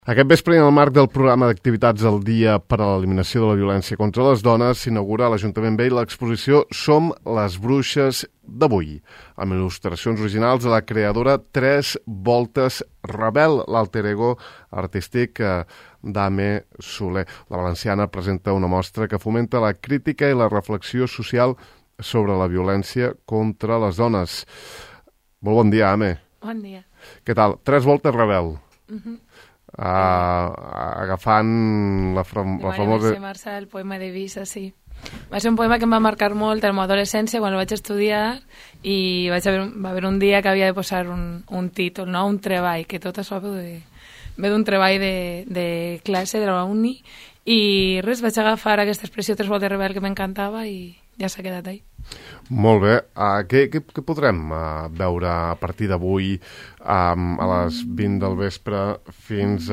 Aquest vespre, en el marc del programa d'activitats del Dia per a l'Eliminació de la Violència contra les Dones, s'inaugura a l'Ajuntament Vell l'exposició Som les Bruixes d'avui, amb il·lustracions originals de la creadora Tres Voltes Rebel, l'alter ego artístic d'Ame Soler. La valenciana presenta una mostra que fomenta la crítica i la reflexió social sobre la violència contra les dones. Molt bon dia, Ame. Bon dia. Què tal? Tres Voltes Rebel. Agafant la famosa... Marça, el poema de Visa, sí. Va ser un poema que em va marcar molt en la meva adolescència quan el vaig estudiar i va haver un dia que havia de posar un títol, no? Un treball, que tot això ve d'un treball de classe de la uni i res, vaig agafar aquesta expressió Tres Voltes Rebel que m'encantava i ja s'ha quedat ahí. Molt bé. Què podrem veure a partir d'avui a les 20 del vespre fins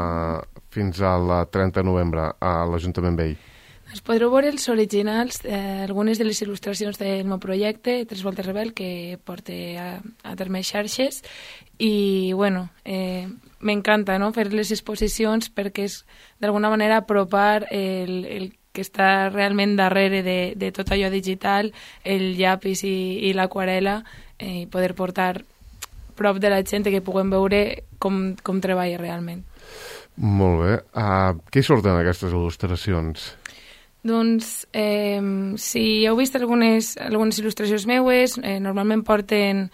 al 30 de novembre a l'Ajuntament Vell? Es podreu veure els originals, algunes de les il·lustracions del meu projecte, Tres Voltes Rebel, que porta a terme xarxes i, bueno, m'encanta, no?, fer les exposicions perquè és d'alguna manera apropar el que està realment darrere de tot allò digital, el llapis i l'aquarela, i poder portar prop de la gent que puguem veure com treballa realment. Molt bé. Què hi surten aquestes il·lustracions? Doncs, si heu vist algunes il·lustracions meues, normalment porten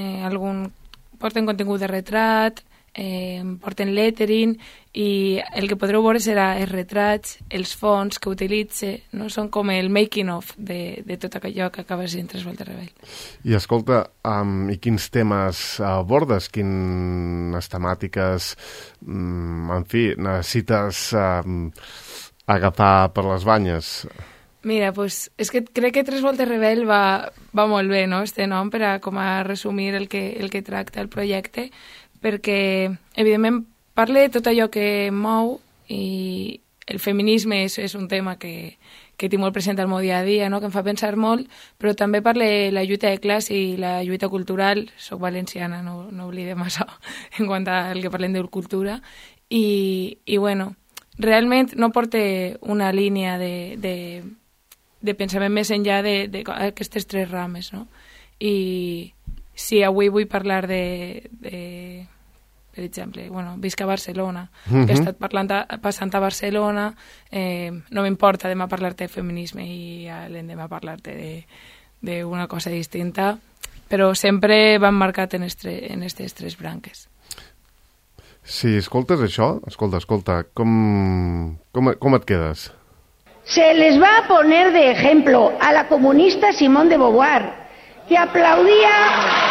contingut de retrat, porten lettering i el que podreu veure serà els retrats, els fons que utilitze, no? Són com el making of de tot allò que acaba sent Tres Voltes Rebel. I escolta, i quins temes abordes, quines temàtiques, en fi, necessites agafar per les banyes? Mira, pues, és que crec que Tres Voltes Rebel va molt bé, no?, este nom, per a com a resumir el que tracta el projecte, perquè, evidentment, parla de tot allò que em mou i el feminisme és un tema que tinc molt present al meu dia a dia, no?, que em fa pensar molt, però també parla de la lluita de classe i la lluita cultural. Soc valenciana, no oblidem això, en quant al que parlem de cultura. I bueno, realment no porta una línia de pensament més enllà d'aquestes tres rames, no? I si avui vull parlar per exemple, bueno, visc a Barcelona, que he estat passant a Barcelona, no m'importa demà parlar-te de feminisme i l'endemà parlar-te d'una cosa distinta, però sempre van marcat en aquestes tres branques. Si escoltes això, escolta, com et quedes? Se les va a poner de ejemplo a la comunista Simone de Beauvoir, que aplaudía...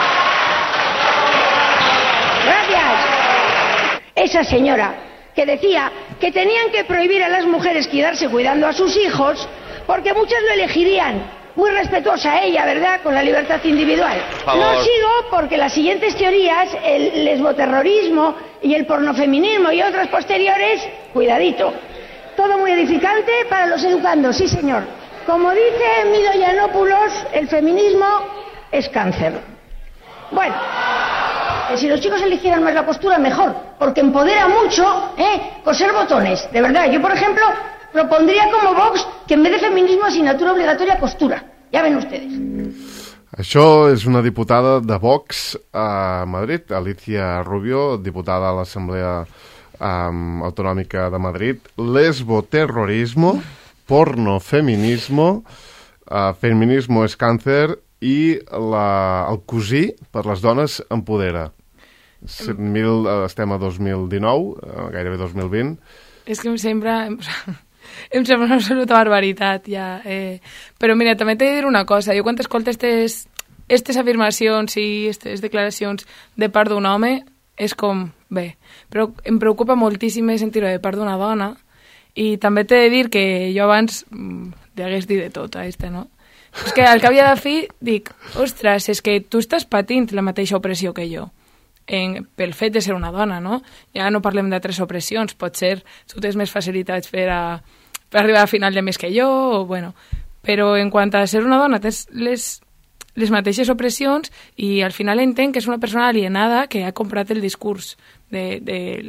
Gracias. Esa señora que decía que tenían que prohibir a las mujeres quedarse cuidando a sus hijos porque muchas lo elegirían. Muy respetuosa ella, ¿verdad?, con la libertad individual. No sigo porque las siguientes teorías, el lesboterrorismo y el pornofeminismo y otras posteriores, cuidadito. Todo muy edificante para los educandos, sí señor. Como dice Mido Yiannopoulos, el feminismo es cáncer. Bueno, si los chicos eligieran más la postura, mejor, porque empodera mucho, coser botones. De verdad, yo por ejemplo propondría como Vox que en vez de feminismo asignatura obligatoria postura. Ya ven ustedes. Això és una diputada de Vox a Madrid, Alicia Rubio, diputada a l'Assemblea Autonòmica de Madrid. Lesboterrorismo, pornofeminismo, feminismo és càncer i el cosí per les dones empodera. Estem a 2019, gairebé 2020. És que em sembla una absoluta barbaritat, ja. Però mira, també t'he de dir una cosa. Jo quan escolto aquestes afirmacions i aquestes declaracions de part d'un home, és com, bé, però em preocupa moltíssim sentir-ho de part d'una dona i també t'he de dir que jo abans t'hagués dit de tot, no? És que al cap i a la fi dic, ostres, és que tu estàs patint la mateixa opressió que jo, pel fet de ser una dona, no? Ja no parlem d'altres opressions, potser tu tens més facilitats per arribar a final de mes que jo, o bueno, però en quant a ser una dona tens les mateixes opressions i al final entenc que és una persona alienada que ha comprat el discurs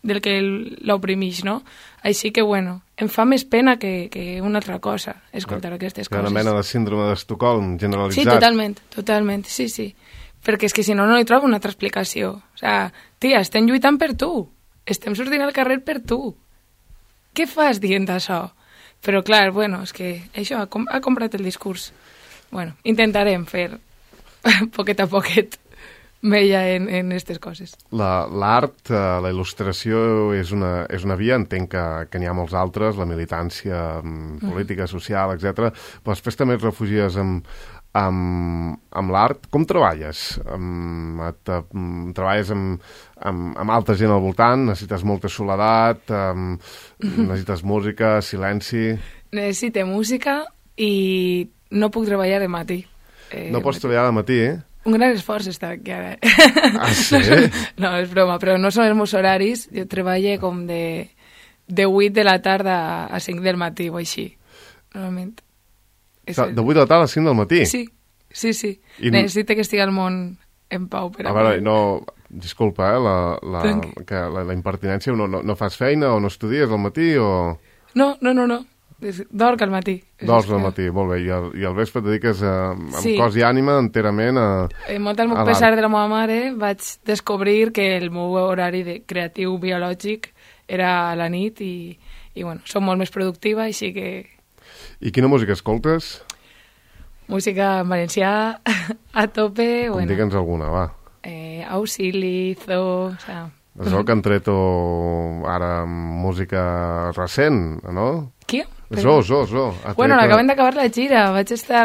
del que l'oprimix, no? Així que, bueno, em fa més pena que una altra cosa, escoltar aquestes coses. Una mena de síndrome d'Estocolm generalitzat. Sí, totalment, sí. Perquè és que si no, no hi trobo una altra explicació. O sigui, tia, estem lluitant per tu, estem sortint al carrer per tu. Què fas dient això? Però, clar, bueno, és que això ha comprat el discurs. Bueno, intentarem fer poquet a poquet mella en aquestes coses. L'art, la il·lustració és una via, entenc que n'hi ha molts altres, la militància política, social, etc. Però després també et refugies amb l'art. Com treballes? Treballes amb altra gent al voltant? Necessites molta soledat? Necessites música, silenci? Necessito música i no puc treballar de matí. No pots treballar de matí, Un gran esforç està aquí ara. Ah, sí? No, és broma, però no són els meus horaris. Jo treballo com de 8 de la tarda a 5 del matí o així, normalment. De 8 de la tarda a 5 del matí? Sí. Necessito que estigui al món en pau. Per a veure, disculpa, que la impertinència, no fas feina o no estudies al matí o... No. Dorc al matí. Dorcs al matí, molt bé. I al vespre et dediques amb cos i ànima enterament a molt al meu pesar de la meva mare vaig descobrir que el meu horari creatiu biològic era a la nit i bueno, soc molt més productiva, així que... I quina música escoltes? Música en valencià, a tope... Digue'ns alguna, va. Auxili, Zoo... És el que han tret ara música recent, no? Qui? Zo. Bueno, acaben d'acabar la gira. Vaig estar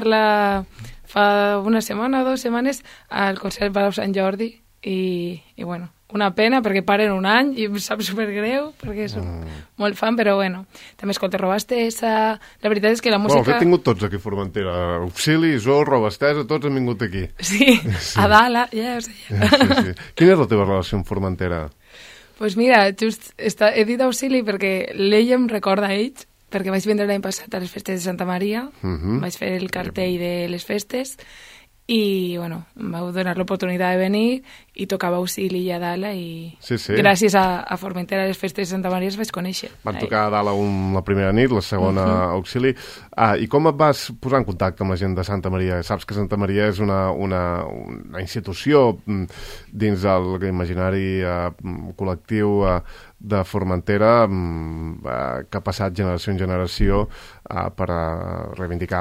fa una setmana o 2 setmanes al concert Palau Sant Jordi i bueno, una pena perquè paren un any i em sap supergreu perquè soc molt fan, però bueno, també escolto Robastesa. La veritat és que la música... Bueno, els he tingut tots aquí a Formentera. Auxili, Zo, Robastesa, tots han vingut aquí. Sí. A Dala, ja ho sé. Sí. Quina és la teva relació amb Formentera? Pues mira, just he dit Auxili perquè l'ella em recorda a ells, perquè vaig vindre l'any passat a les festes de Santa Maria, vaig fer el cartell de les festes i, bueno, em vau donar l'oportunitat de venir i tocava Auxili a Dala i gràcies a Formentera a les festes de Santa Maria es vaig conèixer. Van tocar a Dala la primera nit, la segona Auxili. I com et vas posar en contacte amb la gent de Santa Maria? Saps que Santa Maria és una institució dins de l'imaginari col·lectiu de Formentera que ha passat generació en generació per reivindicar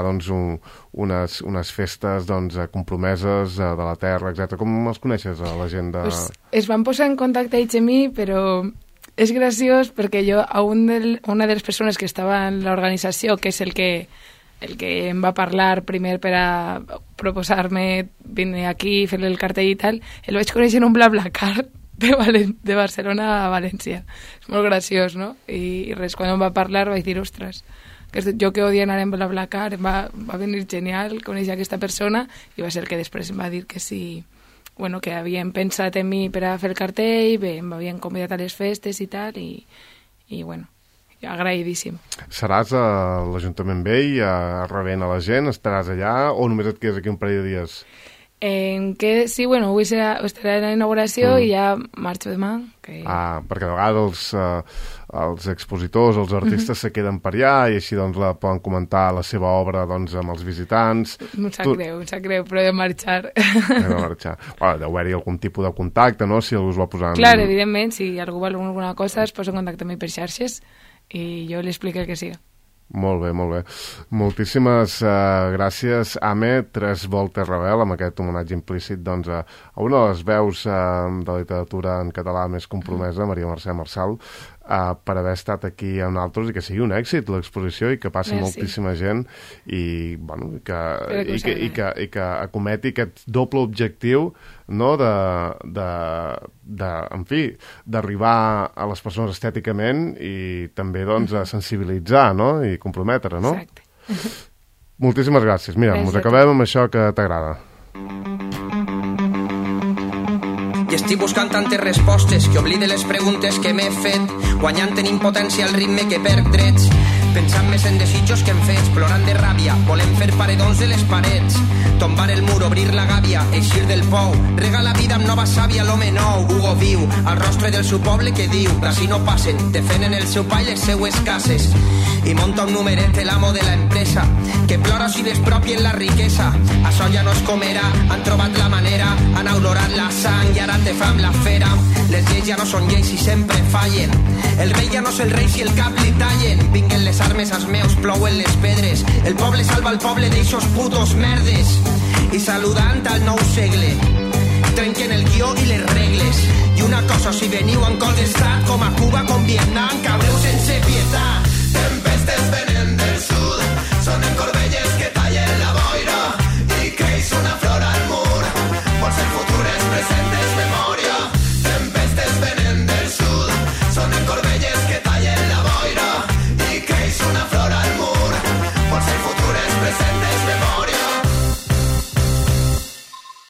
unes festes compromeses de la terra, etc. Com els coneixes, a la gent de... Es van posar en contacte ells amb mi, però és graciós perquè jo a una de les persones que estava en l'organització, que és el que em va parlar primer per a proposar-me vindre aquí, fer el cartell i tal, el vaig conèixer en un BlaBlaCar de Barcelona a València. És molt graciós, no? I res, quan em va parlar vaig dir, ostres, jo que odia anar en BlaBlaCar, em va venir genial conèixer aquesta persona i va ser que després em va dir que sí, bueno, que havien pensat en mi per a fer el cartell, bé, em havien convidat a les festes i tal, i bueno, agraïdíssim. Seràs a l'Ajuntament Vell rebent a la gent? Estaràs allà o només et quedes aquí un parell de dies? Sí, bueno, avui estaré a la inauguració i ja marxo demà. Perquè de vegades els expositors, els artistes se queden per allà i així la poden comentar la seva obra amb els visitants. Em sap greu, però he de marxar. Deu haver-hi algun tipus de contacte, no?, si algú es va posar... Clar, evidentment, si algú vol alguna cosa es posa en contacte amb mi per xarxes i jo li explico el que sigui. Molt bé. Moltíssimes gràcies, Ame, 3 Voltes Rebel, amb aquest homenatge implícit a una de les veus de la literatura en català més compromesa, Maria Mercè Marçal, per haver estat aquí amb nosaltres i que sigui un èxit l'exposició i que passi moltíssima gent i que acometi aquest doble objectiu, no, en fi, d'arribar a les persones estèticament i també a sensibilitzar, no?, i comprometre, no? Exacte. Moltíssimes gràcies. Mira, ens acabem amb això que t'agrada. I estic buscant tantes respostes que oblide les preguntes que m'he fet, guanyant en impotència el ritme que perd drets. pensant més en desitjos que en fets, plorant de ràbia, volem fer paredons de les parets, tombar el mur, obrir la gàbia, eixir del pou, rega la vida amb nova sàvia, l'home nou. Hugo viu al rostre del seu poble que diu: d'ací no passen, defenen el seu pa i les seues cases. I monta un numeret l'amo de la empresa, que plora si despropien la riquesa. Això ja no es comerà, han trobat la manera, han olorat la sang i ara te fa amb la fera. Les lleis ja no són lleis i sempre fallen, el rei ja no és el rei si el cap li tallen. Vinguen les armes als meus, plouen les pedres, el poble salva el poble d'eixos putos merdes. I saludant al nou segle, trenquen el guió i les regles. I una cosa, si veniu en col d'estat, com a Cuba, com Vietnam, cabreu sense pietat.